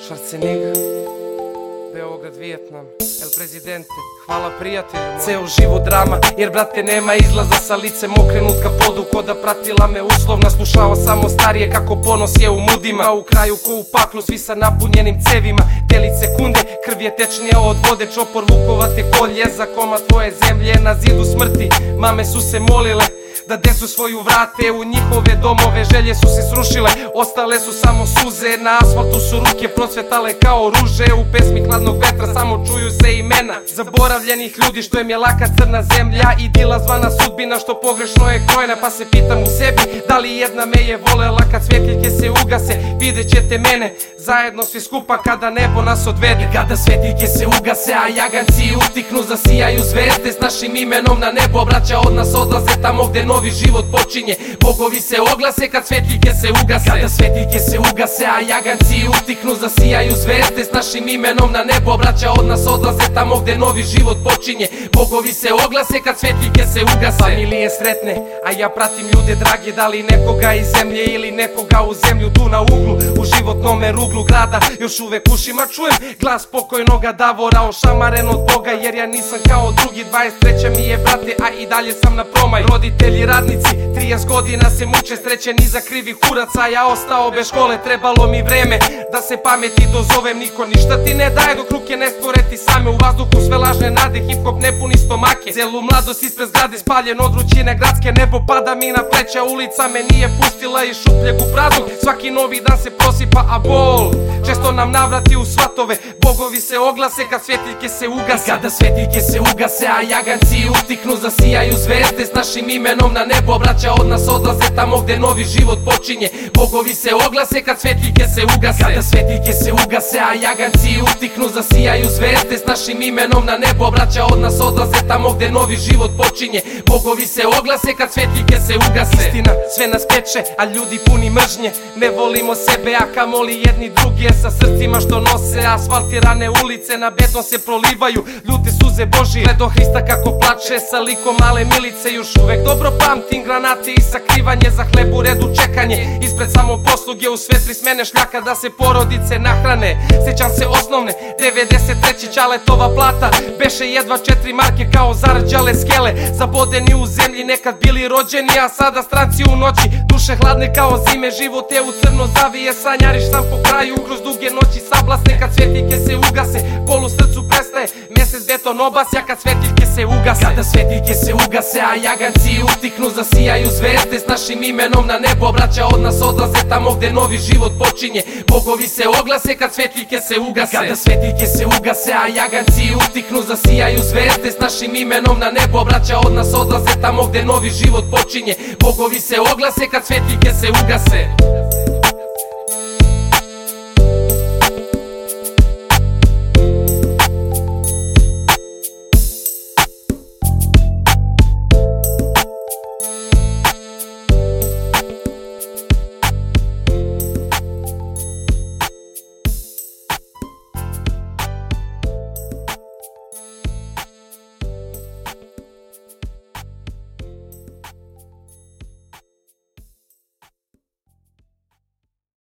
Schwarzenegger, Beograd, Vijetnam, El Presidente, hvala prijatelju moj. Ceo život drama, jer brate nema izlaza sa licem okrenutka podu. Ko da pratila me uslovna, slušao samo starije kako ponos je u mudima. A u kraju ko u paklu, svi sa napunjenim cevima. Delić sekunde, krv je tečnija od vode. Čopor vukova te kolje za koma tvoje zemlje. Na zidu smrti, mame su se molile da decu svoju vrate u njihove domove. Želje su se srušile, ostale su samo suze. Na asfaltu su ruke procvetale kao ruže. U pesmi hladnog vetra samo čuju se imena zaboravljenih ljudi, što im je laka crna zemlja. I dila zvana sudbina, što pogrešno je krojena. Pa se pitam u sebi, da li jedna me je volela. Kad svjetljike se ugase, vidjet ćete mene zajedno svi skupa kada nebo nas odvede. I kada svjetljike se ugase, a jaganci utihnu, zasijaju zvezde s našim imenom na nebo. Braća od nas odlaze tamo gde novi život počinje. Bogovi se oglase kad svjetljike se ugase. Kada svjetljike se ugase, a jaganci utihnu, zasijaju zvezde s našim imenom na nebo. Braća od nas odlaze tamo gde novi život počinje. Bogovi se oglase kad svjetljike se ugase. Familije sretne, a ja pratim ljude drage. Da li nekoga iz zemlje ili nekoga u zemlju. Tu na uglu, u životnome ruglu grada, još uvek ušima čujem glas pokojnoga Davora, ošamaren od Boga. Jer ja nisam kao drugi, 23. mi je brate, a i dalje sam na promaj. Roditelji radnici, 30 godina se muče, srećen iza krivih kuraca. Ja ostao bez škole, trebalo mi vreme da se pameti dozovem. Niko ništa ti ne daje dok ruke ne stvore ti same. U vazduhu sve lažne nade, hip hop ne puni stomake. Celu mladost ispred zgrade spaljen od vrućine gradske. Nebo pada mi na pleća, ulica me nije pustila iz šupljeg u praznog. Svaki novi dan se prosipa, a bol često nam navrati u svatove. Bogovi se oglase kad svjetljike se ugase. I kada svjetljike se ugase, a jaganci utihnu, zasijaju zvezde s našim imenom na nebo. Braća od nas odlaze tamo gde novi život počinje. Bogovi se oglase kad svjetljike se ugase. Kada svjetljike se ugase, a jaganci utihnu, zasijaju zvezde s našim imenom na nebo. Braća od nas odlaze tamo gde novi život počinje. Bogovi se oglase kad svjetljike se ugase. Istina sve nas peče, a ljudi puni mržnje. Ne volimo sebe, a kamoli jedni druge. Sa srcima što nose asfaltirane ulice, na beton se prolivaju ljute suze Božije. Gledo Hrista kako plače sa likom male Milice. Još uvek dobro pamtim granate i sakrivanje, za hleb u redu čekanje ispred samoposluge, u svetri smene šljaka da se porodice nahrane. Sjećam se osnovne 93. Ćaletova plata beše jedva 4 marke kao zarđale skele. Zabodeni u zemlji, nekad bili rođeni, a sada stranci u noći. Duše hladne kao zime, život je u crno zavije. Sanjariš sam po kraju kroz duge noći sablasne. Kad svjetljike se ugase, bol u srcu prestaje, mesec beton obasja kad svjetljike se ugase. Kada svjetljike se ugase, a jaganci utihnu, zasijaju zvezde s našim imenom na nebo. Braća od nas odlaze tamo gde novi život počinje. Bogovi se oglase kad svjetljike se ugase. Kada svjetljike se ugase, a jaganci utihnu, zasijaju zvezde s našim imenom na nebo. Braća od nas odlaze tamo gde novi život počinje. Bogovi se oglase kad svjetljike se ugase.